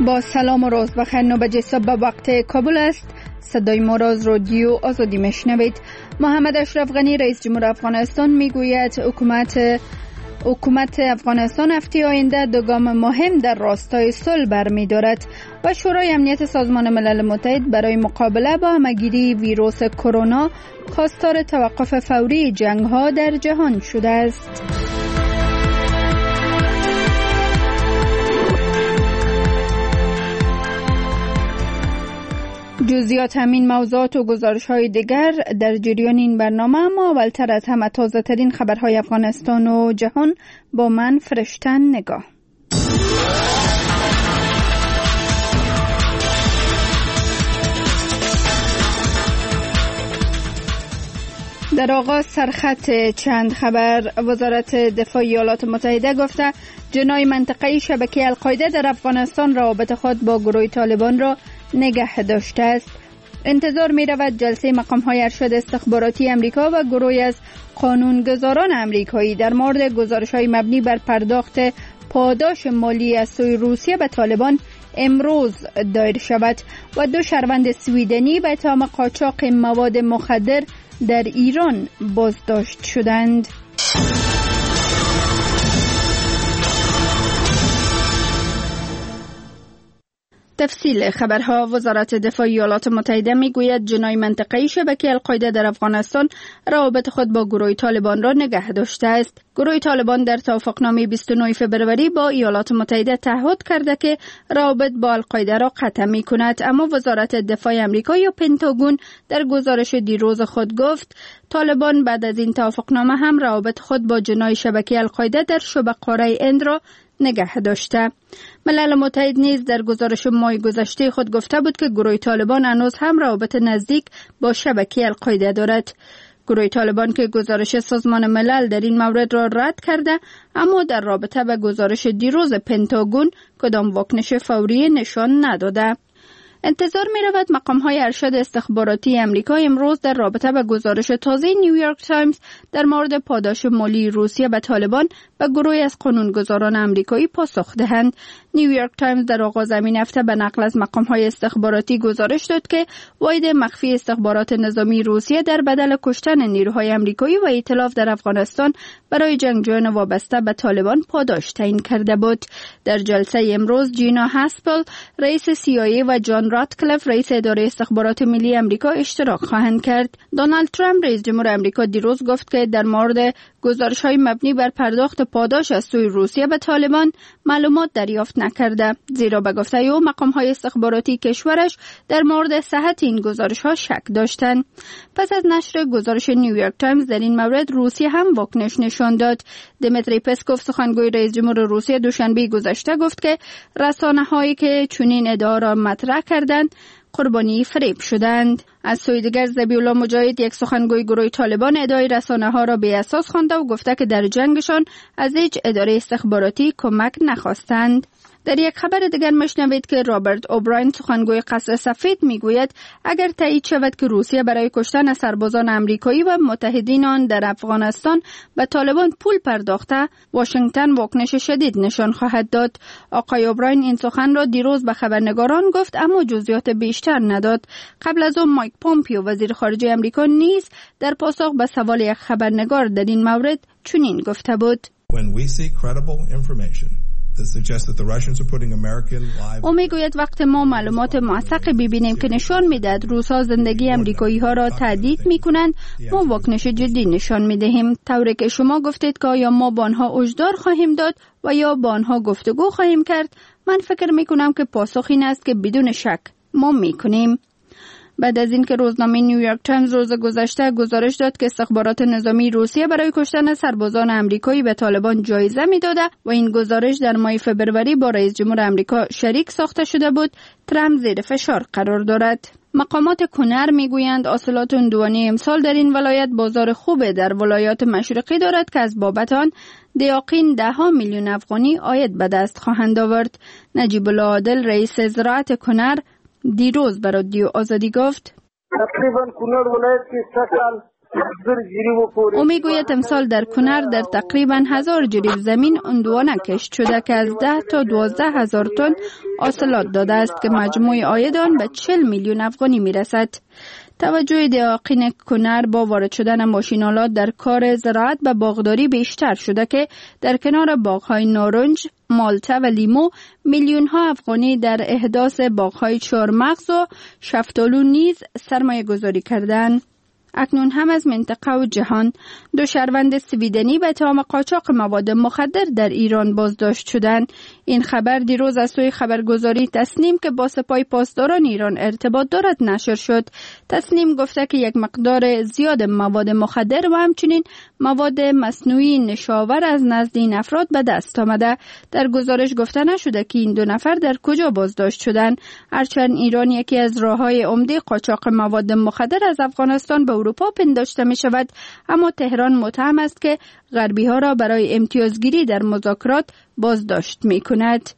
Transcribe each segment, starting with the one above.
با سلام و روز بخیر. 9 بجه صبح به وقت کابل است. صدای ما را از رادیو آزادی میشنوید. محمد اشرف غنی رئیس جمهور افغانستان میگوید حکومت افغانستان هفته آینده دو گام مهم در راستای صلح برمی‌دارد و شورای امنیت سازمان ملل متحد برای مقابله با همه‌گیری ویروس کرونا خواستار توقف فوری جنگ‌ها در جهان شده است. جزئیات همین موضوعات و گزارش‌های دیگر در جریان این برنامه، اما اولتر از همه تازه‌ترین خبرهای افغانستان و جهان با من فرشتن نگاه. در آغاز سرخط چند خبر. وزارت دفاع ایالات متحده گفته جناح منطقه‌ای شبکه القاعده در افغانستان روابط خود با گروه طالبان را نگه داشته است. انتظار می رود جلسه مقام‌های ارشد استخباراتی امریکا و گروهی از قانونگذاران امریکایی در مورد گزارش‌های مبنی بر پرداخت پاداش مالی از سوی روسیه به طالبان امروز دایر شود و 2 شهروند سویدنی به اتهام قاچاق مواد مخدر در ایران بازداشت شدند. تفصیل خبرها. وزارت دفاع ایالات متحده میگوید جناح منطقه‌ای شبکه القاعده در افغانستان روابط خود با گروه طالبان را نگه داشته است. گروه طالبان در توافقنامه 29 فبروری با ایالات متحده تعهد کرده که روابط با القاعده را قطع می‌کند، اما وزارت دفاع آمریکا یا پنتاگون در گزارش دیروز خود گفت طالبان بعد از این توافقنامه هم روابط خود با جناح شبکه القاعده در شبه قاره هند را نگه داشته. ملل متحد نیز در گزارش ماه گذشته خود گفته بود که گروه طالبان هنوز هم روابط نزدیک با شبکه القاعده دارد. گروه طالبان که گزارش سازمان ملل در این مورد را رد کرده، اما در رابطه به گزارش دیروز پنتاگون کدام واکنش فوری نشان نداده. انتظار می رود مقام‌های ارشد استخباراتی امریکا امروز در رابطه با گزارش تازه نیویورک تایمز در مورد پاداش مالی روسیه به طالبان و گروهی از قانونگذاران امریکایی پاسخ دهند. نیویورک تایمز در آغاز همین هفته به نقل از مقام‌های استخباراتی گزارش داد که واحد مخفی استخبارات نظامی روسیه در بدل کشتن نیروهای امریکایی و ائتلاف در افغانستان برای جنگجویان وابسته به طالبان پاداش تعیین کرده بود. در جلسه امروز جینا هاسپل رئیس CIA و جان راتکلیف رئیس اداره استخبارات ملی امریکا اشتراک خواهند کرد. دونالد ترامپ رئیس جمهور امریکا دیروز گفت که در مورد گزارش‌های مبنی بر پرداخت پاداش از سوی روسیه به طالبان معلومات دریافت نکرده، زیرا به گفته او مقام‌های استخباراتی کشورش در مورد صحت این گزارش‌ها شک داشتند. پس از نشر گزارش نیویورک تایمز در این مورد روسیه هم واکنش نشان داد. دمیتری پسکوف سخنگوی رئیس جمهور روسیه دوشنبه گذشته گفت که رسانه‌هایی که چنین ادعا را مطرح کردند قربانی فریب شدند. از سوی دیگر ذبیح‌الله مجاهد یک سخنگوی گروه طالبان ادعای رسانه‌ها را بی اساس خوانده و گفته که در جنگشان از هیچ اداره استخباراتی کمک نخواستند. در یک خبر دیگر میشنوید که رابرت اوبراین سخنگوی قصر سفید میگوید اگر تایید شود که روسیه برای کشتن سربازان آمریکایی و متحدین آن در افغانستان به طالبان پول پرداخته، واشنگتن واکنش شدید نشان خواهد داد. آقای اوبراین این سخن را دیروز به خبرنگاران گفت، اما جزئیات بیشتر نداد. قبل از آن مایک پومپیو وزیر خارجه آمریکا نیز در پاسخ به سوال یک خبرنگار در این مورد چنین گفته بود: او میگوید وقت ما معلومات موثق ببینیم که نشان میدهد روس‌ها زندگی امریکایی ها را تهدید میکنند، ما واکنش جدی نشان میدهیم. طوری که شما گفتید که آیا ما با آنها هشدار خواهیم داد و یا با آنها گفتگو خواهیم کرد، من فکر میکنم که پاسخ این است که بدون شک ما میکنیم. بعد از اینکه روزنامه نیویورک تایمز روز گذشته گزارش داد که استخبارات نظامی روسیه برای کشتن سربازان آمریکایی به طالبان جایزه میداده و این گزارش در ماه فبروری با رئیس جمهور آمریکا شریک ساخته شده بود، ترامپ زیر فشار قرار دارد. مقامات کنر میگویند حاصلات هندوانه امسال در این ولایت بازار خوبه در ولایات مشرقی دارد که از بابت آن دیاقین 10 میلیون افغانی عاید به دست خواهند آورد. نجیب الله عادل رئیس زراعت کنر دیروز به رادیو آزادی گفت تقریبا کنر ولایت که 3 سال او میگوید امسال در کنر در تقریبا 1000 جریب زمین عنوانه کشت شده که از 10 تا 12,000 تن حاصلات داده است که مجموع عاید آن به 40 میلیون افغانی میرسد. توجه دهاقین کنر با وارد شدن ماشین‌آلات در کار زراعت و باغداری بیشتر شده که در کنار باغ‌های نارنج، مالته و لیمو میلیون‌ها افغانی در احداث باغ‌های چهارمغز و شفتالو نیز سرمایه گذاری کردند. اکنون هم از منطقه و جهان 2 شهروند سویدنی به اتهام قاچاق مواد مخدر در ایران بازداشت شدند. این خبر دیروز از سوی خبرگزاری تسنیم که با سپاه پاسداران ایران ارتباط دارد نشر شد. تسنیم گفته که یک مقدار زیاد مواد مخدر و همچنین مواد مصنوعی نشاور از نزد این افراد به دست آمده. در گزارش گفته نشده که این 2 نفر در کجا بازداشت شدند. هرچند ایران یکی از راههای عمده قاچاق مواد مخدر از افغانستان به اروپا پنداشته می شود، اما تهران متهم است که غربی ها را برای امتیازگیری در مذاکرات بازداشت می کند.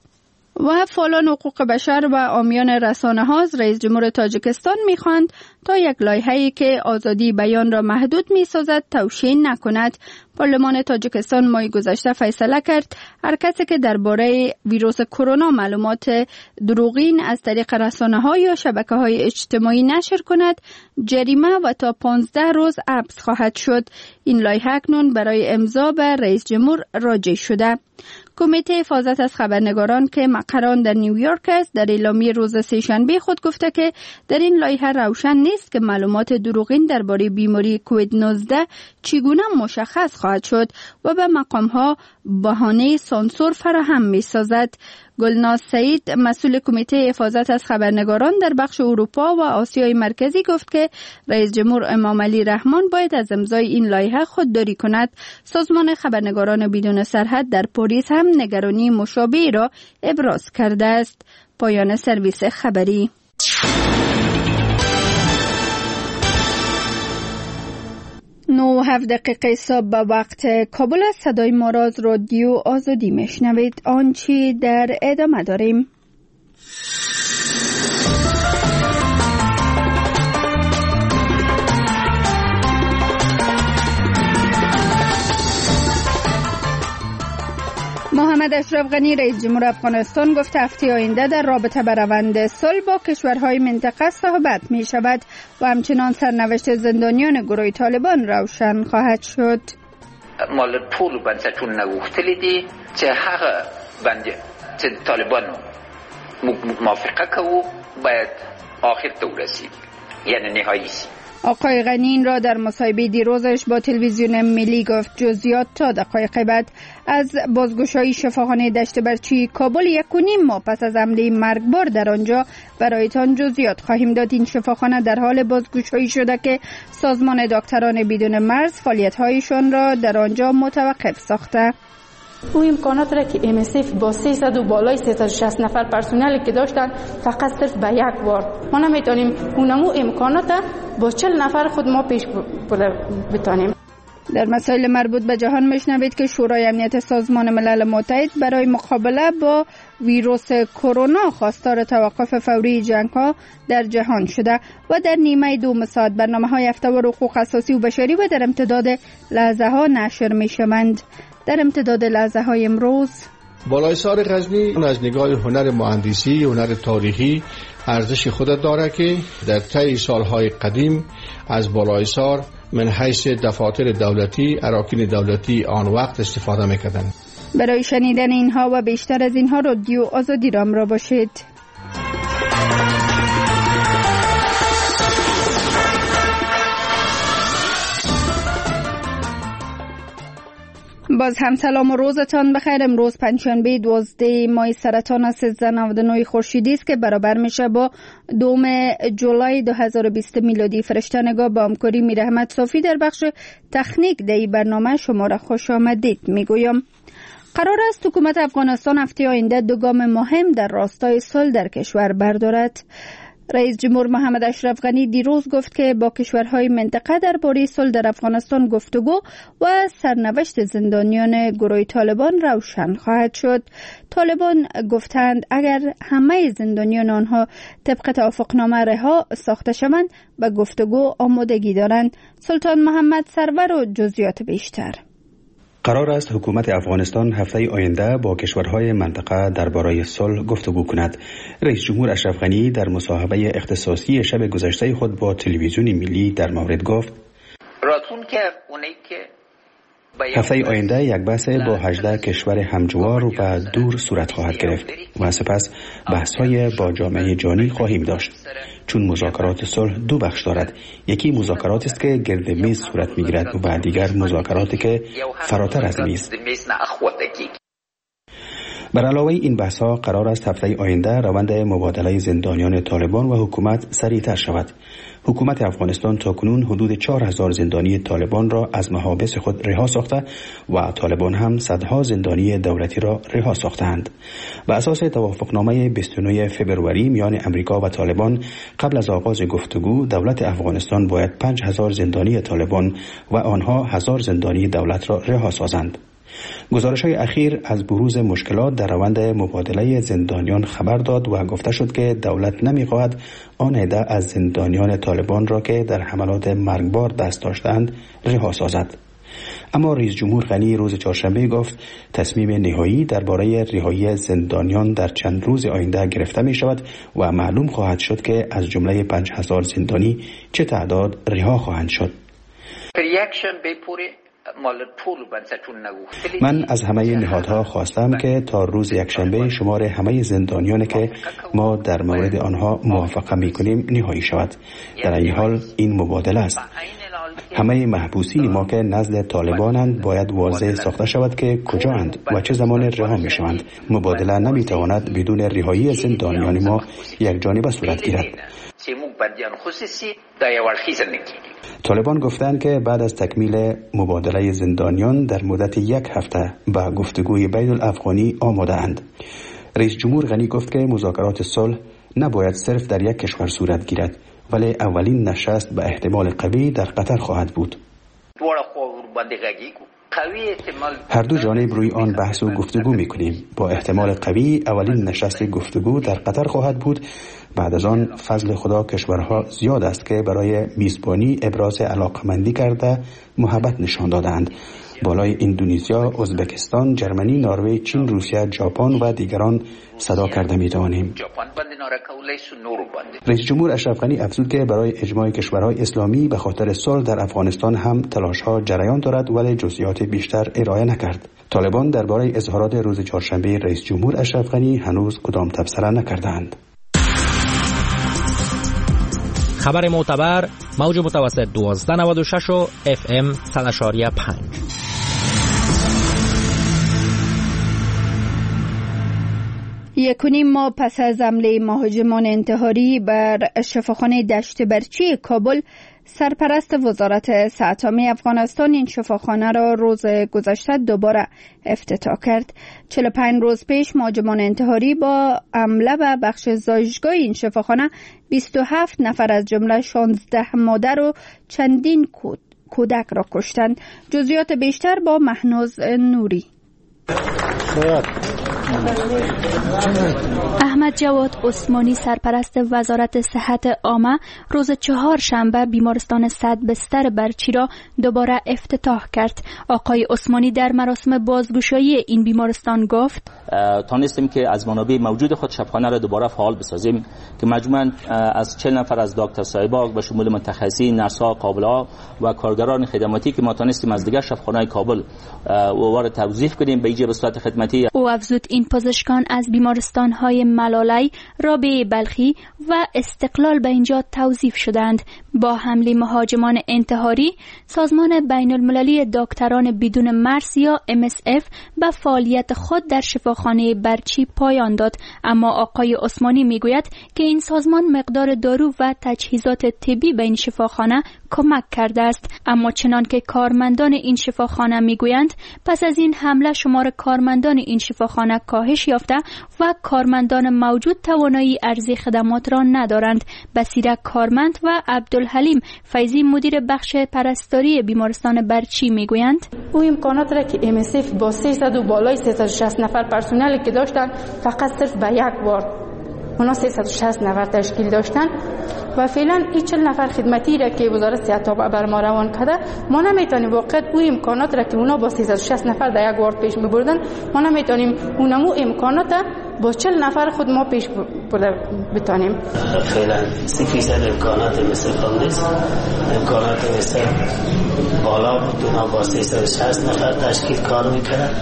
و فعالان حقوق بشر و عامیان رسانه ها از رئیس جمهور تاجیکستان می خواهند تا یک لایحه‌ای که آزادی بیان را محدود می سازد توشیح نکند. پارلمان تاجیکستان ماه گذشته فیصله کرد هر کسی که درباره ویروس کرونا معلومات دروغین از طریق رسانه‌ها یا شبکه‌های اجتماعی نشر کند جریمه و تا 15 روز حبس خواهد شد. این لایحه اکنون برای امضا به رئیس جمهور راجع شده. کمیته حفاظت از خبرنگاران که مقر آن در نیویورک است در اعلامیه روز سه‌شنبه خود گفته که در این لایحه روشن نیست که معلومات دروغین درباره بیماری کووید 19 چگونه مشخص خواهد شد و به مقام‌ها بهانه سانسور فراهم می‌سازد. گلناز سعید مسئول کمیته حفاظت از خبرنگاران در بخش اروپا و آسیای مرکزی گفت که رئیس جمهور امام علی رحمان باید از امضای این لایحه خودداری کند. سازمان خبرنگاران بدون سرحد در پاریس هم نگرانی مشابهی را ابراز کرده است. پایان سرویس خبری. 9:07 صبح به وقت کابل است. صدای ما را از رادیو آزادی میشنوید. آنچه در ادامه داریم. محمد اشرف غنی رئیس جمهور افغانستان گفت هفته آینده در رابطه به روند صلح با کشورهای منطقه صحبت می شود و همچنان سرنوشت زندانیان گروه طالبان روشن خواهد شد. مال ټول بنسټونه غوښتلي دي چې هغه باندې چې طالبان موافقه کوي باید آخر ته ورسیږي، یعنی نهایی شي. آقای غنی این را در مصاحبه دیروزش با تلویزیون ملی گفت. جزئیات تا دقایق بعد. از بازگشایی شفاخانه دشت برچی کابل 1.5 ماه پس از حمله مرگبار در آنجا برایتان جزئیات خواهیم داد. این شفاخانه در حال بازگشایی شده که سازمان دکتران بدون مرز فعالیت‌هایشان را در آنجا متوقف ساخته. او امکانات را که MSF با 300 و بالای 360 نفر پرسنلی که داشتن فقط صرف به یک بار ما نمیتونیم اونمو امکانات با 40 نفر خود ما پیش بتانیم. در مسائل مربوط به جهان میشنوید که شورای امنیت سازمان ملل متحد برای مقابله با ویروس کرونا خواستار توقف فوری جنگ‌ها در جهان شده و در نیمه دوم ساعت برنامه‌های هفته و حقوق اساسی و بشری و در امتداد لحظه‌ها نشر می‌شوند. در امتداد لحظه‌های امروز بالایسار غزنی از نگاه هنر مهندسی، هنر تاریخی ارزش خود دارد که در طی سالهای قدیم از بالایسار من حیث دفاتر دولتی، اراکین دولتی آن وقت استفاده می‌کردند. برای شنیدن اینها و بیشتر از اینها رادیو آزادی را همراه باشید. باز هم سلام و روزتان بخیر. امروز پنجشنبه 12 ماه سرطان 1399 خورشیدی است که برابر میشه با 2 جولای 2020 میلادی. فرشته نگاه با همکاری میر احمد صافی در بخش تکنیک در برنامه شما را خوش آمدید میگویم. قرار است حکومت افغانستان هفته آینده 2 گام مهم در راستای صلح در کشور بردارد. رئیس جمهور محمد اشرف غنی دیروز گفت که با کشورهای منطقه درباره صلح در افغانستان گفتگو و سرنوشت زندانیان گروه طالبان روشن خواهد شد. طالبان گفتند اگر همه زندانیان آنها طبق توافقنامه رها ساخته شوند به گفتگو آمادگی دارند. سلطان محمد سرور و جزئیات بیشتر. قرار است حکومت افغانستان هفته آینده با کشورهای منطقه درباره صلح گفتگو کند. رئیس جمهور اشرف غنی در مصاحبه اختصاصی شب گذشته خود با تلویزیون ملی در مورد گفت هفته آینده یک بحث با 18 کشور همجوار و دور صورت خواهد گرفت و سپس بحث‌های با جامعه جهانی خواهیم داشت. چون مذاکرات صلح دو بخش دارد، یکی مذاکراتی است که گرد میز صورت میگیرد و دیگر مذاکراتی که فراتر از میز. بر علاوه این بحث‌ها قرار است هفته آینده روند مبادله زندانیان طالبان و حکومت سریعتر شود. حکومت افغانستان تاکنون حدود 4000 زندانی طالبان را از محابس خود رها ساخته و طالبان هم صدها زندانی دولتی را رها ساختند. بر اساس توافقنامه 29 فبروری میان امریکا و طالبان قبل از آغاز گفتگو دولت افغانستان باید 5000 زندانی طالبان و آنها 1000 زندانی دولت را رها سازند. گزارش‌های اخیر از بروز مشکلات در روند مبادله زندانیان خبر داد و گفته شد که دولت نمی‌خواهد آن عده از زندانیان طالبان را که در حملات مرگبار دست داشتند رها سازد. اما رئیس جمهور غنی روز چهارشنبه گفت تصمیم نهایی درباره رهایی زندانیان در چند روز آینده گرفته می شود و معلوم خواهد شد که از جمله 5000 زندانی چه تعداد رها خواهند شد. من از همه نهادها خواستم که تا روز یکشنبه شمار همه زندانیانی که ما در مورد آنها موافقه می‌کنیم نهایی شود. در این حال این مبادله است. همه محبوسین ما که نزد طالبانند باید واضح ساخته شود که کجااند و چه زمان رها می‌شوند. مبادله نمی‌تواند بدون رهایی زندانیان ما یک جانبه صورت گیرد. طالبان گفتند که بعد از تکمیل مبادله زندانیان در مدت یک هفته به گفتگوی بین الافغانی آماده اند. رئیس جمهور غنی گفت که مذاکرات صلح نباید صرف در یک کشور صورت گیرد، ولی اولین نشست به احتمال قوی در قطر خواهد بود. هر دو جانب روی آن بحث و گفتگو می‌کنیم. با احتمال قوی اولین نشست گفتگو در قطر خواهد بود. بعد از آن فضل خدا کشورها زیاد است که برای میزبانی ابراز علاقمندی کرده محبت نشان دادند. بالای اندونزیا، ازبکستان، جرمنی، نروژ، چین، روسیه، ژاپن و دیگران صدا کرده می‌توانیم. رئیس جمهور اشرف غنی افزود که برای اجماع کشورهای اسلامی به خاطر صلح در افغانستان هم تلاش‌ها جریان دارد ولی جزئیات بیشتر ارائه نکرد. طالبان درباره اظهارات روز چهارشنبه رئیس جمهور اشرف غنی هنوز کدام تبصره نکردند. خبر معتبر موج متوسط 1296 و FM 100.5. یکونیم ماه پس از حمله مهاجمان انتحاری بر شفاخانه دشت برچی کابل، سرپرست وزارت صحت عامه افغانستان این شفاخانه را روز گذشته دوباره افتتاح کرد. 45 روز پیش مهاجمان انتحاری با حمله به بخش زایشگاه این شفاخانه 27 نفر از جمله 16 مادر و چندین کودک را کشتند. جزئیات بیشتر با مهناز نوری. احمد جواد عثمانی سرپرست وزارت صحت عامه روز چهارشنبه بیمارستان 100 بستر برچی را دوباره افتتاح کرد. آقای عثمانی در مراسم بازگشایی این بیمارستان گفت تانستیم که از منابع موجود خود شفاخانه را دوباره فعال بسازیم که مجموعاً از 40 نفر از دکتر صاحبا به شمول متخصصین، نرس‌ها، قابل‌ها و کارگران خدماتی که ما تانستیم از دیگر شفاخانه‌های کابل وارد توظیف کنیم به ایجاب به صورت خدمتی. او افزود این پزشکان از بیمارستان‌های ملالی، رابعه بلخی و استقلال به اینجا توظیف شدند. با حمله مهاجمان انتحاری، سازمان بین‌المللی دکتران بدون مرز یا MSF به فعالیت خود در شفاخانه برچی پایان داد. اما آقای عثمانی میگوید که این سازمان مقدار دارو و تجهیزات طبی به این شفاخانه کمک کرده است. اما چنان که کارمندان این شفاخانه میگویند، پس از این حمله شمار کارمندان این شفاخانه کاهش یافته و کارمندان موجود توانایی عرضه خدمات را ندارند. بصیره کارمند و عبدالحلیم فیضی مدیر بخش پرستاری بیمارستان برچی میگویند او امکانات را که MSF با 300 و بالای 360 نفر پرسنلی که داشتن فقط صرف به یک بار اونا 360 نفر تشکیل داشتن و فعلا این 40 نفر خدمتی را که وزارت صحت بر ما روان کرده، ما نمیتونیم واقعا او امکانات را که اونا با 360 نفر در یک وارد پیش میبردن، ما نمیتونیم اونمو امکانات با 40 نفر خود ما پیش بتانیم. فعلا 30% امکانات مثل نیست. امکانات مثل بالا بود، اونا با 360 نفر تشکیل کار میکرد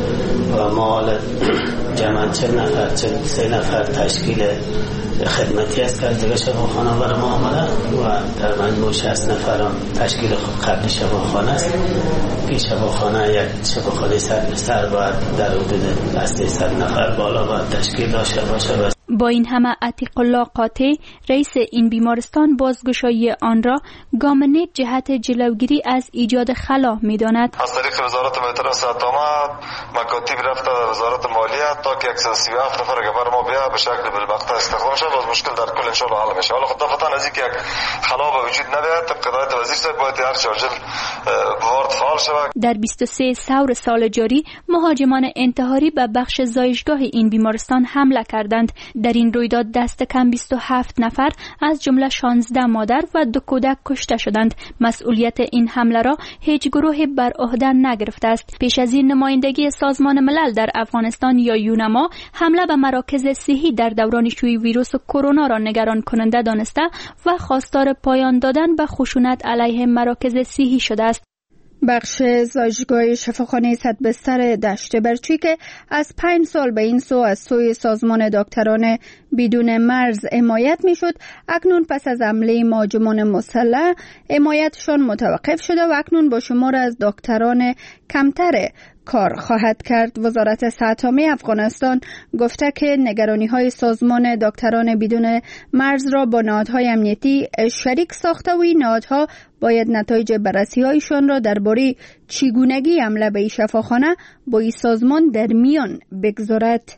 و ما حالا جمعا 40 نفر 43 نفر تشکیل خدمتی است که دیگه شفاخانه برای ما آمده و در مجموع 60 نفر هم تشکیل قبلی شفاخانه است که شفاخانه یک شفاخانه سر باید در حدود 300 نفر بالا باید تشکیل داشته باشه. با این همه عتیق الله قاطع رئیس این بیمارستان بازگشایی آن را گام نیک جهت جلوگیری از ایجاد خلا می‌داند. از طریق وزارت بهتر صحت آمد مکاتب رفته در وزارت مالیه تا که 137 نفر که بر ما بیا به شکل بالمقطع استخدام شد، باز مشکل در کل ان شاء الله حل میشه. حالا خدافتن از اینکه یک خلا به وجود نمیاد، طبق هدایت وزیر صاحب باید هر چه عاجل وارد فعال شود. در 23 ثور سال جاری مهاجمان انتحاری به بخش زایشگاه این بیمارستان حمله کردند. در این رویداد دست کم 27 نفر از جمله 16 مادر و 2 کودک کشته شدند. مسئولیت این حمله را هیچ گروهی بر عهده نگرفته است. پیش از این نمایندگی سازمان ملل در افغانستان یا یونما حمله به مراکز صحی در دوران شیوع ویروس کرونا را نگران کننده دانسته و خواستار پایان دادن به خشونت علیه مراکز صحی شده است. بخش زایشگاه شفاخانه 100 بستر دشت برچی که از 5 سال به این سو از سوی سازمان دکتران بدون مرز حمایت میشد، اکنون پس از حمله مهاجمان مسلح حمایتشان متوقف شده و اکنون با شمار از دکتران کمتر کار خواهد کرد. وزارت صحت عامه افغانستان گفته که نگرانی‌های سازمان دکتران بدون مرز را با نهادهای امنیتی شریک ساخته و این نهادها باید نتایج بررسی‌هایشان را درباره چگونگی حمله به این شفاخانه با این سازمان در میان بگذارد.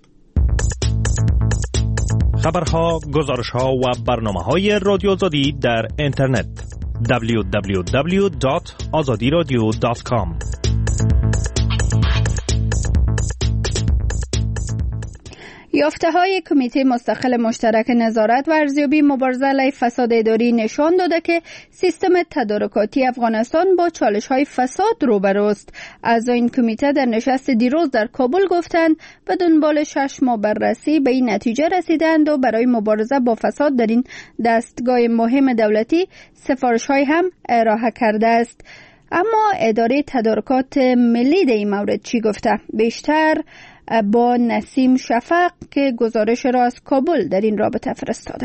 خبرها، گزارش‌ها و برنامه‌های رادیو آزادی در اینترنت www.azadiradio.com. یافته‌های کمیته مستقل مشترک نظارت و ارزیابی مبارزه علیه فساد اداری نشان داده که سیستم تدارکاتی افغانستان با چالش‌های فساد روبروست. اعضای این کمیته در نشست دیروز در کابل گفتند به دنبال 6 ماه بررسی به این نتیجه رسیدند و برای مبارزه با فساد در این دستگاه مهم دولتی سفارش‌های هم ارائه کرده است. اما اداره تدارکات ملی در این مورد چی گفته؟ بیشتر با نسیم شفق که گزارش را از کابل در این رابطه فرستاده.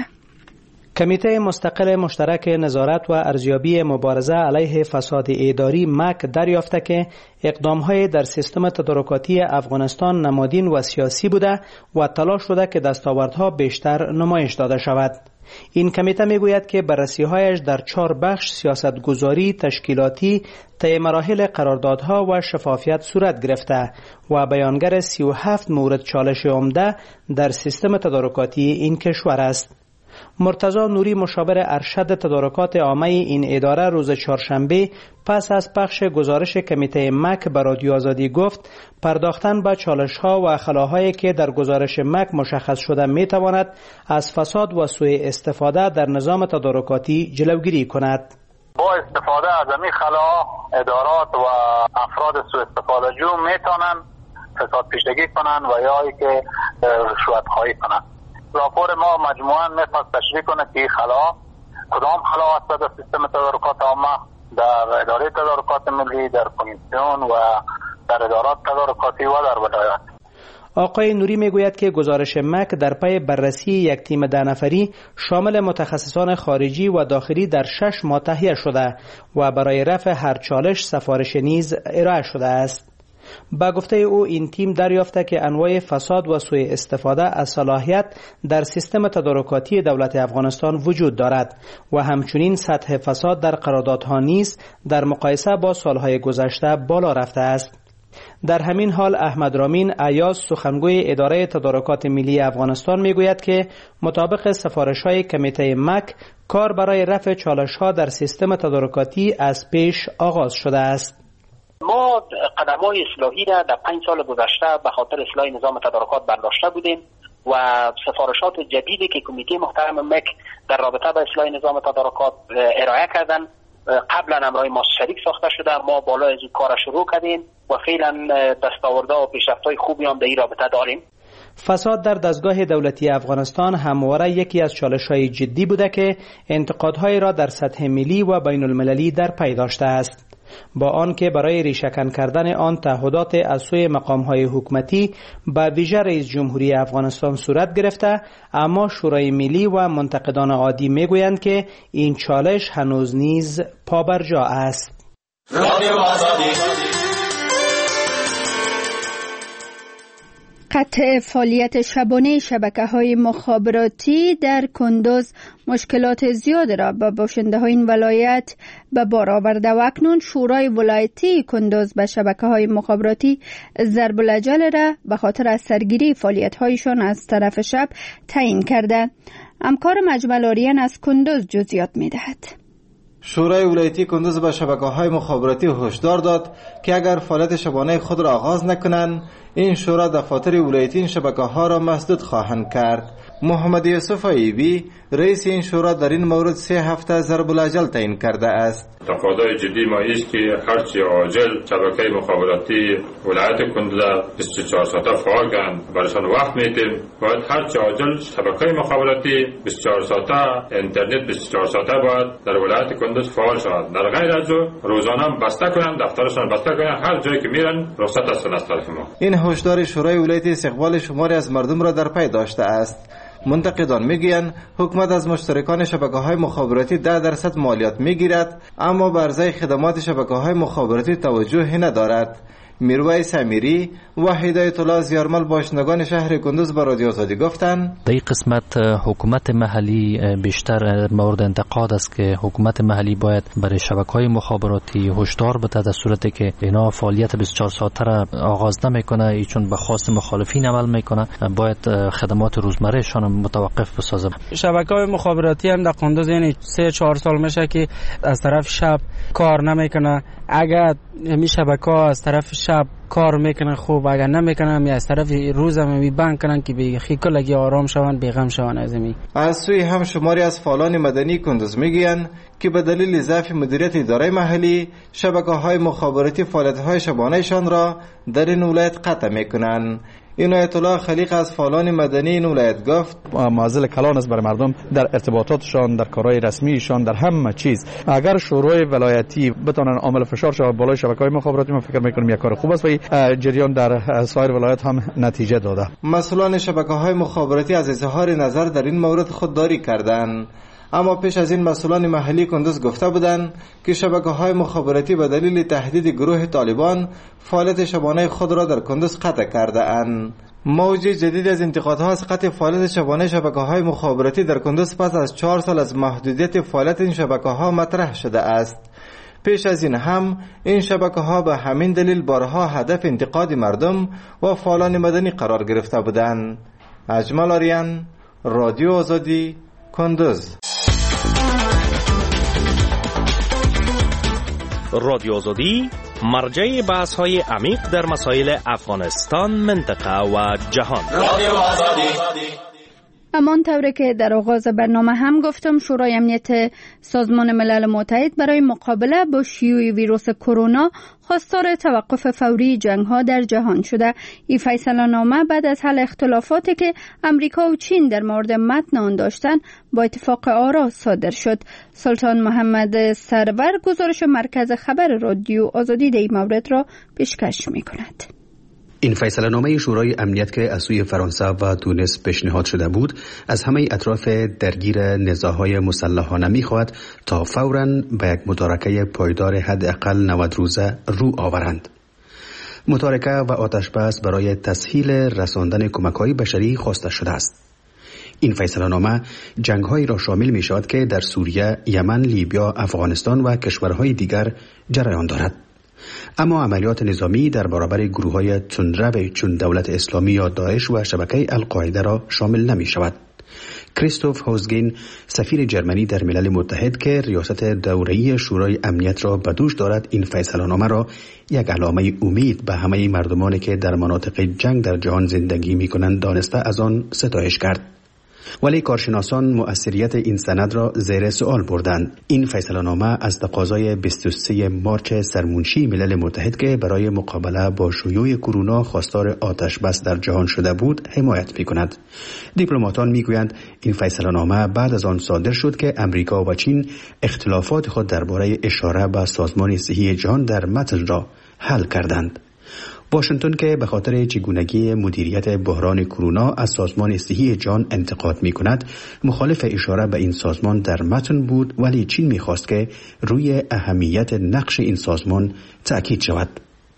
کمیته مستقل مشترک نظارت و ارزیابی مبارزه علیه فساد اداری مک دریافته که اقدام‌های در سیستم تدارکاتی افغانستان نمادین و سیاسی بوده و تلاش شده که دستاوردها بیشتر نمایش داده شود. این کمیته میگوید که بررسی‌هایش در 4 بخش سیاستگذاری، تشکیلاتی، طی مراحل قراردادها و شفافیت صورت گرفته و بیانگر 37 مورد چالش عمده در سیستم تدارکاتی این کشور است. مرتضی نوری مشاور ارشد تدارکات عامه این اداره روز چهارشنبه پس از پخش گزارش کمیته مک به رادیو آزادی گفت پرداختن به چالش‌ها و خلاهایی که در گزارش مک مشخص شده می‌تواند از فساد و سوء استفاده در نظام تدارکاتی جلوگیری کند. با استفاده از این خلا ادارات و افراد سوء استفاده جو میتونن فساد پیشگی کنن و یا اینکه رشوت خواهی کنن. راپور ما مجموعاً میتونه تشریح کنه که خلا کدام خلا است در سیستم تدارکات عامه، در اداره تدارکات ملی، در کمیسیون و در ادارات تدارکاتی و در ولایات. آقای نوری میگوید که گزارش مک در پی بررسی یک تیم 10 نفری شامل متخصصان خارجی و داخلی در 6 ماه تهیه شده و برای رفع هر چالش سفارش نیز ارائه شده است. با گفته او این تیم دریافته که انواع فساد و سوء استفاده از صلاحیت در سیستم تدارکاتی دولت افغانستان وجود دارد و همچنین سطح فساد در قراردادها نیز در مقایسه با سالهای گذشته بالا رفته است. در همین حال احمد رامین ایاز سخنگوی اداره تدارکات ملی افغانستان میگوید که مطابق سفارش‌های کمیته مک کار برای رفع چالش‌ها در سیستم تدارکاتی از پیش آغاز شده است. ما قدم‌های اصلاحی را در 5 سال گذشته به خاطر اصلاح نظام تدارکات برداشته بودیم و سفارشات جدیدی که کمیته محترم مک در رابطه با اصلاح نظام تدارکات ارائه کردن قبلا هم رای ما شریک ساخته شده. ما بالا از این کار شروع کردیم و فعلا دستاوردها و پیشرفت‌های خوبی هم در این رابطه داریم. فساد در دستگاه دولتی افغانستان همواره یکی از چالش‌های جدی بوده که انتقادهای را در سطح ملی و بین المللی در پی داشته است. با آنکه برای ریشه‌کن کردن آن تعهدات از سوی مقام‌های حکومتی به ویژه رئیس جمهوری افغانستان صورت گرفته، اما شورای ملی و منتقدان عادی میگویند که این چالش هنوز نیز پابرجا است. قطع فعالیت شبانه شبکه‌های مخابراتی در کندوز مشکلات زیاد را به باشنده های این ولایت به بار آورده و اکنون شورای ولایتی کندوز به شبکه‌های مخابراتی ضرب الاجل را به خاطر از سرگیری فعالیت‌هایشان از طرف شب تعیین کرده. همکار مجمل آریان از کندوز جزئیات می‌دهد. شورای ولایتی کندوز به شبکه‌های مخابراتی هشدار داد که اگر فعالیت شبانه خود را آغاز نکنند، این شورا دفاتر ولایتی این شبکه‌ها را مسدود خواهند کرد. محمد یوسف ایبی رئیس این شورا در این مورد 3 هفته ضرب الاجل تعیین کرده است. تقاضای جدی ما است که هرچی عاجل شبکه مخابراتی ولایت کندوز 24 ساعته فعال کنند. برایشان وقت میدیم باید هرچی عاجل شبکه مخابراتی 24 ساعته اینترنت 24 ساعته باید در ولایت کندوز فعال شود. در غیر از او روزانه بسته کنند، دفترشان بسته کنند، هر جایی که میرن رخصت هستند از طرف ما. این هشدار شورای ولایتی استقبال شماری از مردم را در پی داشته است. منتقدان میگویند حکومت از مشترکان شبکه‌های مخابراتی 10% مالیات میگیرد، اما به عرضه خدمات شبکه‌های مخابراتی توجهی ندارد. میرویس امیری و هدایت الله زیارمل باشندگان شهر کندوز به رادیو آزادی گفتند در این قسمت حکومت محلی بیشتر مورد انتقاد است که حکومت محلی باید برای شبکه‌های مخابراتی هشدار بده در صورتی که اینا فعالیت 24 ساعته را آغاز نمیکنه، چون به خواست مخالفین عمل میکنه، باید خدمات روزمرهشان متوقف بسازه. شبکه‌های مخابراتی هم در کندوز یعنی 3-4 سال میشه که از طرف شب کار نمیکنه. اگر می شبکه‌ها از طرف شب کار میکنن خوب، اگر نمیکنن از طرف روز هم می بند کنن که به خیکلگی آرام شوند، بیغم شوند. از سوی هم شماری از فعالان مدنی کندوز میگویند که به دلیل ضعف مدیریت اداره محلی شبکه‌های مخابراتی فعالیت‌های شبانه‌شان را در این ولایت قطع میکنند. عنایت الله خلیق از فعالان مدنی این ولایت گفت معضل کلان است برای مردم در ارتباطاتشان، در کارهای رسمیشان، در همه چیز. اگر شورای ولایتی بتونن عامل فشار شود بالای شبکه‌های مخابراتی، من فکر می‌کنم یک کار خوب است و جریان در سایر ولایت هم نتیجه داده. مسئولان شبکه‌های مخابراتی از اظهار نظر در این مورد خودداری کردند، اما پیش از این مسئولان محلی کندوز گفته بودند که شبکه‌های مخابراتی به دلیل تهدید گروه طالبان فعالیت شبانه خود را در کندوز قطع کرده اند. موج جدید از انتقادها از قطع فعالیت شبانه شبکه‌های مخابراتی در کندوز پس از 4 سال از محدودیت فعالیت این شبکه‌ها مطرح شده است. پیش از این هم این شبکه‌ها به همین دلیل بارها هدف انتقاد مردم و فعالان مدنی قرار گرفته بودند. اجمل آریان، رادیو آزادی، کندوز. رادیو آزادی مرجع بحث‌های عمیق در مسائل افغانستان، منطقه و جهان. رادیو آزادی. همان طوری که در آغاز برنامه هم گفتم، شورای امنیت سازمان ملل متحد برای مقابله با شیوع ویروس کرونا خواستار توقف فوری جنگ‌ها در جهان شده. این فیصله نامه بعد از حل اختلافاتی که امریکا و چین در مورد متن آن داشتند با اتفاق آرا صادر شد. سلطان محمد سرور گزارش مرکز خبر رادیو آزادی در این مورد را پیشکش می‌کند. این فیصله نامه شورای امنیت که از سوی فرانسه و تونس پیشنهاد شده بود، از همه اطراف درگیر نزاع‌های مسلحانه می‌خواهد تا فوراً به یک مدارکه پایدار حداقل 90 روزه رو آورند. متارکه و آتشبس برای تسهیل رساندن کمک‌های بشری خواسته شده است. این فیصله‌نامه جنگ‌هایی را شامل می‌شود که در سوریه، یمن، لیبیا، افغانستان و کشورهای دیگر جریان دارد. اما عملیات نظامی در برابر گروه‌های تندرو چون دولت اسلامی یا داعش و شبکه القاعده را شامل نمی‌شود. کریستوف هوزگین، سفیر جرمنی در ملل متحد که ریاست دوره‌ای شورای امنیت را به دوش دارد، این فیصله‌نامه را یک علامه امید به همه مردمانی که در مناطق جنگ در جهان زندگی می‌کنند دانسته از آن ستایش کرد. ولی کارشناسان مؤثریت این سند را زیر سوال بردند. این فیصله‌نامه از تقاضای 23 مارچ سرمنشی ملل متحد که برای مقابله با شیوع کرونا خواستار آتش بس در جهان شده بود حمایت می‌کند. دیپلماتان می‌گویند این فیصله‌نامه بعد از آن صادر شد که امریکا و چین اختلافات خود درباره اشاره به سازمان صحی جهان در متن را حل کردند. واشنگتن که به خاطر چگونگی مدیریت بحران کرونا از سازمان صحی جهان انتقاد می‌کند، مخالف اشاره به این سازمان در متن بود، ولی چین می‌خواست که روی اهمیت نقش این سازمان تأکید شود.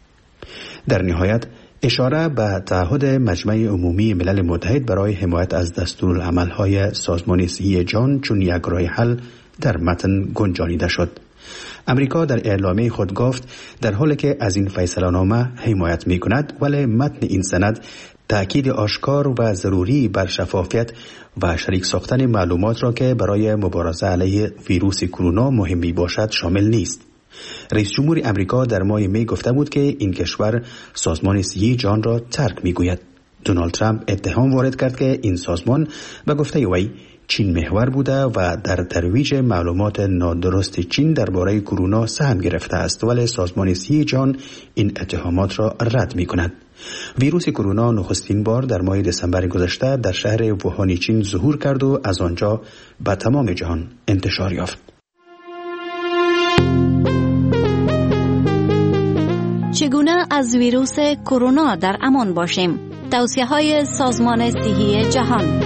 در نهایت اشاره به تعهد مجمع عمومی ملل متحد برای حمایت از دستورالعمل‌های سازمان صحی جهان چون یک راه حل در متن گنجانیده شد. امریکا در اعلامیه خود گفت در حالی که از این فیصله‌نامه حمایت می‌کند، ولی متن این سند تأکید آشکار و ضروری بر شفافیت و شریک ساختن معلومات را که برای مبارزه علیه ویروس کرونا مهم میباشد شامل نیست. رئیس جمهور امریکا در ماه می گفته بود که این کشور سازمان صحی جهان را ترک میگوید. دونالد ترامپ اتهام وارد کرد که این سازمان به گفته وی چین محور بوده و در ترویج معلومات نادرست چین درباره کرونا سهم گرفته است، ولی سازمان صحی جهان این اتهامات را رد می‌کند. ویروس کرونا نخستین بار در ماه دسامبر گذشته در شهر ووهان چین ظهور کرد و از آنجا به تمام جهان انتشار یافت. چگونه از ویروس کرونا در امان باشیم؟ توصیه‌های سازمان صحی جهان: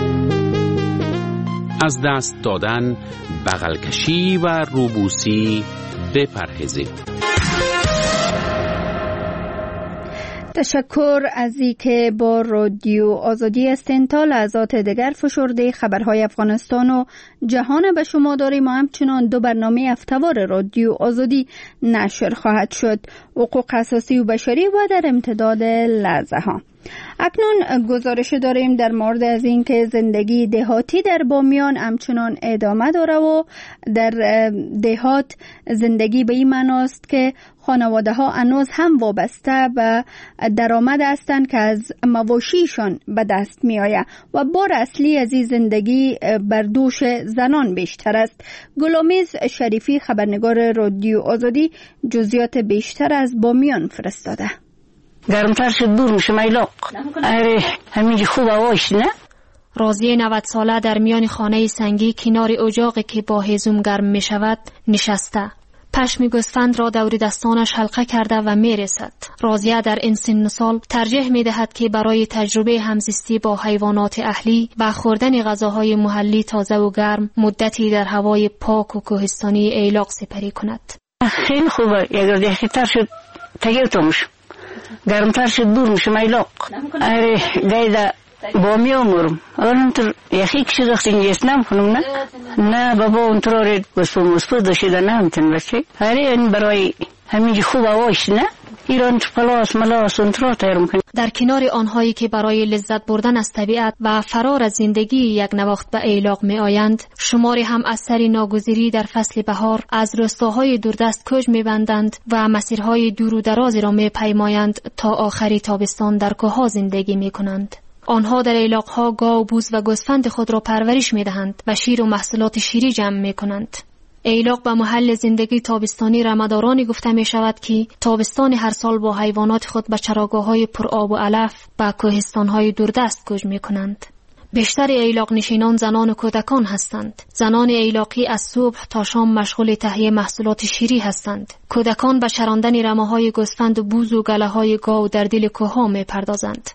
از دست دادن، بغل کشی و روبوسی بپرهیزید. تشکر از اینکه با رادیو آزادی هستین. تا لحظات دیگر فشرده خبرهای افغانستان و جهان به شما داریم و همچنان 2 برنامه هفته‌وار رادیو آزادی نشر خواهد شد: حقوق اساسی و بشری و در امتداد لحظه ها. اکنون گزارش داریم در مورد از اینکه زندگی دهاتی در بامیان همچنان ادامه داره و در دهات زندگی به این معناست که خانواده ها هنوز هم وابسته به درآمد هستند که از مواشیشان به دست می آید و بار اصلی از این زندگی بر دوش زنان بیشتر است. گلامیز شریفی خبرنگار رادیو آزادی جزئیات بیشتر از بامیان فرستاده. گرمتر شد دور میشه میلاق. اره همینجی خوب هواش نه؟ راضیه 90 ساله در میان خانه سنگی کنار اجاقی که با هیزم گرم می شود نشسته. پشم گوسفند را دور دستانش حلقه کرده و می رسد. راضیه در این سن و سال ترجیح می دهد که برای تجربه همزیستی با حیوانات اهلی و خوردن غذاهای محلی تازه و گرم مدتی در هوای پاک و کوهستانی ایلاق سپری کند. خیلی خوبه. اگر دهتر شد تگیر تو میشم. گرمتر شد دور میشه میلاق. اره گایده بامی آمورم. اول همطور یخی کشید وقتی نیست نمیکنم نه بابا اونطور آره گسپو داشته نه همتن بچه. اره این برای همینجی خوب هواش نه؟ ایران پلاس ملاس اونطور تیرم کنم. در کنار آنهایی که برای لذت بردن از طبیعت و فرار از زندگی یک نواخت به ایلاق می آیند، شماری هم از سر ناگزیری در فصل بهار از روستاهای دوردست کوچ می بندند و مسیرهای دور و درازی را می پیمایند تا آخری تابستان در کوهها زندگی می کنند. آنها در ایلاقها گاو، بوز و گوسفند خود را پرورش می دهند و شیر و محصولات شیری جمع می کنند. ایلاق به محل زندگی تابستانی رمدارانی گفته می شود که تابستان هر سال با حیوانات خود به چراگاه‌های پر آب و علف و کوهستان‌های دوردست کوچ می کنند. بیشتر ایلاق نشینان زنان و کودکان هستند. زنان ایلاقی از صبح تا شام مشغول تهیه محصولات شیری هستند. کودکان به چراندن رمه‌های گوسفند و بوز و گله‌های گاو در دل کوه‌ها می پردازند.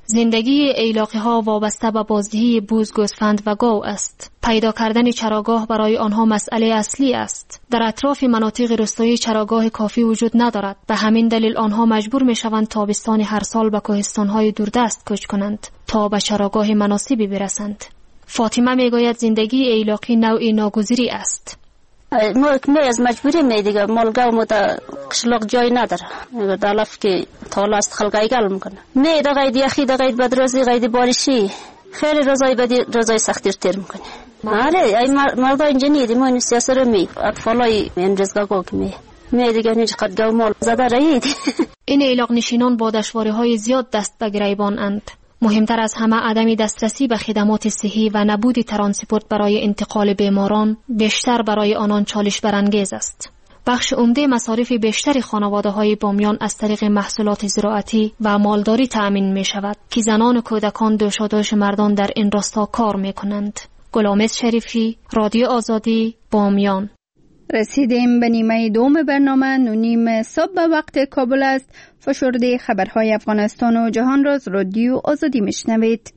زندگی ایلاقی ها وابسته به بازدهی بوز، گوسفند و گاو است. پیدا کردن چراگاه برای آنها مسئله اصلی است. در اطراف مناطق روستایی چراگاه کافی وجود ندارد. به همین دلیل آنها مجبور می شوند تابستان هر سال به کوهستان‌های دوردست کوچ کنند تا به چراگاه مناسبی برسند. فاطمه میگوید زندگی ایلاقی نوعی ناگزیری است. ما از مجبوری می دیگه مالگاو ما در قشلاق جای نداره. دالف که تالا است خلقای گل میکنه. می دا قید یخی دا قید بدروزی قید بارشی خیلی روزای بدی روزای سختیر تیر میکنه. آره ای مردا اینجا نیدی ما این سیاسه رو می اطفالای این رزگاه که می دیگه نیچ قد گو مال زده رایدی. این ایلاق نشینان با دشواری های زیاد دست به گریبان اند. مهمتر از همه عدم دسترسی به خدمات صحی و نبود ترانسپورت برای انتقال بیماران بیشتر برای آنان چالش برانگیز است. بخش عمده مصارف بیشتر خانواده‌های بامیان از طریق محصولات زراعتی و مالداری تأمین می شود که زنان و کودکان دوشادوش مردان در این راستا کار می کنند. گلامز شریفی، رادیو آزادی، بامیان. رسیدیم به نیمه دوم برنامه. 9:30 صبح به وقت کابل است. فشرده خبرهای افغانستان و جهان را از رادیو آزادی میشنوید.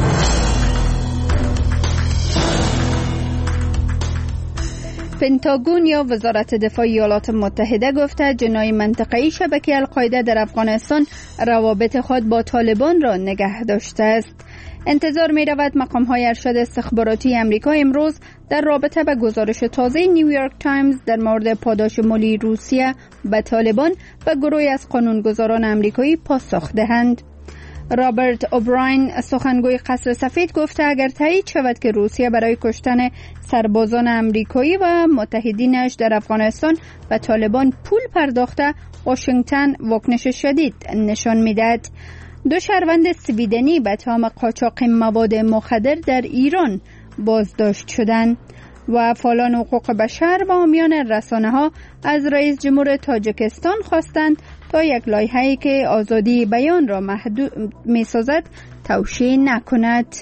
پنتاگون یا وزارت دفاع ایالات متحده گفته جناح منطقه‌ای شبکه القاعده در افغانستان روابط خود با طالبان را نگه داشته است. انتظار می رود مقام‌های ارشد استخباراتی امریکا امروز در رابطه با گزارش تازه نیویورک تایمز در مورد پاداش مالی روسیه به طالبان و گروهی از قانونگذاران امریکایی پاسخ دهند. رابرت اوبراین سخنگوی قصر سفید گفته اگر تایید شود که روسیه برای کشتن سربازان امریکایی و متحدینش در افغانستان به طالبان پول پرداخته، واشنگتن واکنش شدید نشان می‌دهد. 2 شهروند سویدنی به تهم قاچاق مواد مخدر در ایران بازداشت شدند و فعالان حقوق بشر و حامیان رسانه‌ها از رئیس جمهور تاجیکستان خواستند تا یک لایحه‌ای که آزادی بیان را محدود می‌سازد توشیح نکند.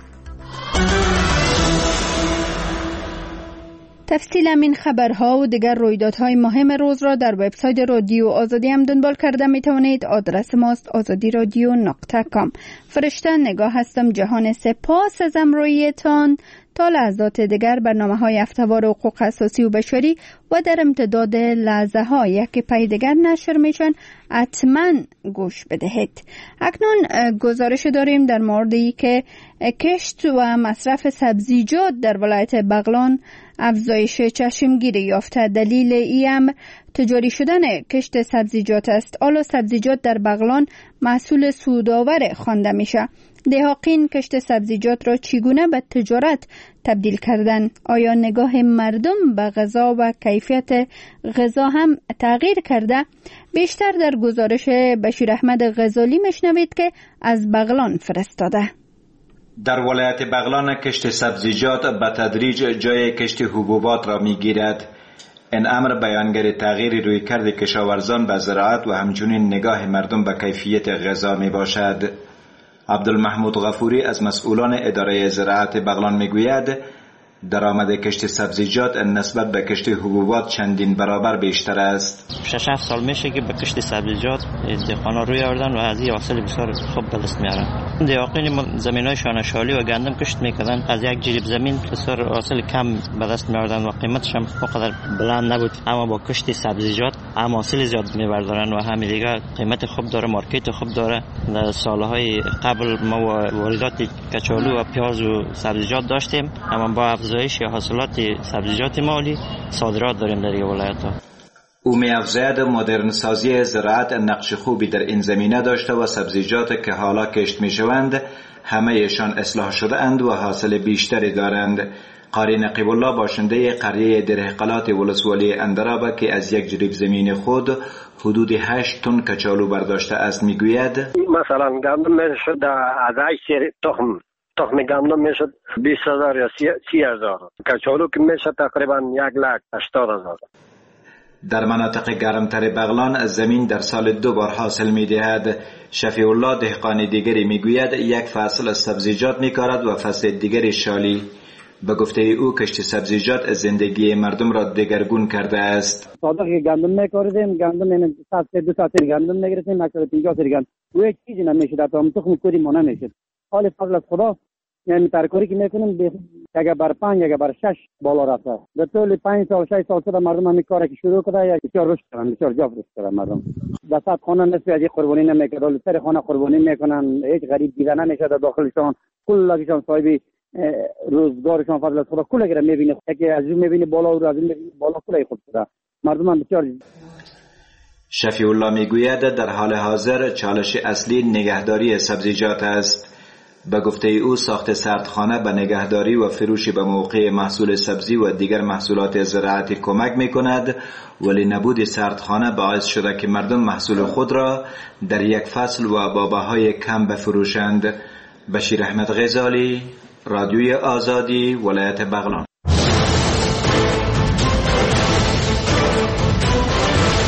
تفصیل این خبرها و دیگر رویدادهای مهم روز را در وبسایت رادیو آزادی هم دنبال کرده می توانید. آدرس ماست azadiradyo.com. فرشته نگاه هستم. جهان سپاس از همراهیتان. تا لحظات دیگر برنامه‌های هفته‌وار حقوق اساسی و بشری و در امتداد لحظه‌ها یکی پی دیگر نشر میشن. حتما گوش بدهید. اکنون گزارش داریم در موردی که کشت و مصرف سبزیجات در ولایت بغلان افزایش چشمگیری یافته. دلیل این تجاری شدن کشت سبزیجات است. حالا سبزیجات در بغلان محصول سودآور خوانده میشه. دهاقین کشت سبزیجات را چگونه به تجارت تبدیل کردن؟ آیا نگاه مردم به غذا و کیفیت غذا هم تغییر کرده؟ بیشتر در گزارش بشیر احمد غزالی میشنوید که از بغلان فرستاده. در ولایت بغلان کشت سبزیجات به تدریج جای کشت حبوبات را میگیرد. این امر بیانگر تغییر رویکرد کشاورزان به زراعت و همچنین نگاه مردم به کیفیت غذا می باشد. عبدالمحمود غفوری از مسئولان اداره زراعت بغلان میگوید درآمد کشت سبزیجات نسبت به کشت حبوبات چندین برابر بیشتر است. 6-7 سال میشه که به کشت سبزیجات دهقانا روی آوردن و از این حاصل بسیار خوب به دست میارن. دهقان زمینای شانشالی و گندم کشت میکردن، از یک جریب زمین بسیار حاصل کم به دست میآوردن و قیمتش هم اونقدر بلند نبود. اما با کشت سبزیجات هم حاصل زیاد میبردن و همین دیگه قیمت خوب داره، مارکت خوب داره. در سالهای قبل ما واردات کچالو و پیاز و سبزیجات داشتیم، اما با افزایش حاصلات سبزیجات مالی صادرات داریم در این ولایت‌ها. او می‌افزاید مدرن سازی زراعت نقش خوبی در این زمینه داشته و سبزیجات که حالا کشت می‌شوند همه‌شان اصلاح شده اند و حاصل بیشتری دارند. قاری نقیب الله باشنده قریه درهقلات ولسوالی اندرابه که از یک جریب زمین خود حدود 8 تن کچالو برداشته است میگوید مثلا گندم میشد از 8 تخم گندم میشد 20,000 یا 30,000. کچالو که میشد تقریبا 1,80,000. در مناطق گرمتر بغلان زمین در سال 2 بار حاصل میدهد. شفیع الله دهقان دیگری میگوید یک فصل سبزیجات میکارد و فصل دیگری شالی. به گفته او کشت سبزیجات زندگی مردم را دگرگون کرده است. ساده که گندم میکاردیم، گندم این 2 ساعت گندم میگرفتیم، مثلا 50 سر گندم. و هیچ چیزی نمیشد، تا تخم کوری ما نمیشد. حال فضل از خدا یعنی ترکاری که میکنیم اگر بر 5 اگر بر 6 بالا رفته در طول 5 سال 6 سال شده مردم همین کاری که شروع کرده یا بسیار رشد کردن بسیار جا رشد کردن مردم دست خانه نصف از قربانی نمیکنن سر خانه قربانی میکنن هیچ غریب دیده نمیشه در داخلشان کلشان صاحب روزگارشان فضل از خدا کل اگر میبینه که از اون میبینه بالا و از اون میبینه بالا کلای خود شده مردم هم بسیار. شفیع الله میگوید در حال حاضر چالش اصلی نگهداری سبزیجات است. به گفته او ساخت سردخانه به نگهداری و فروش به موقع محصول سبزی و دیگر محصولات زراعتی کمک می کند، ولی نبود سردخانه باعث شده که مردم محصول خود را در یک فصل و با بهای کم بفروشند. بشیر احمد غزالی، رادیوی آزادی، ولایت بغلان.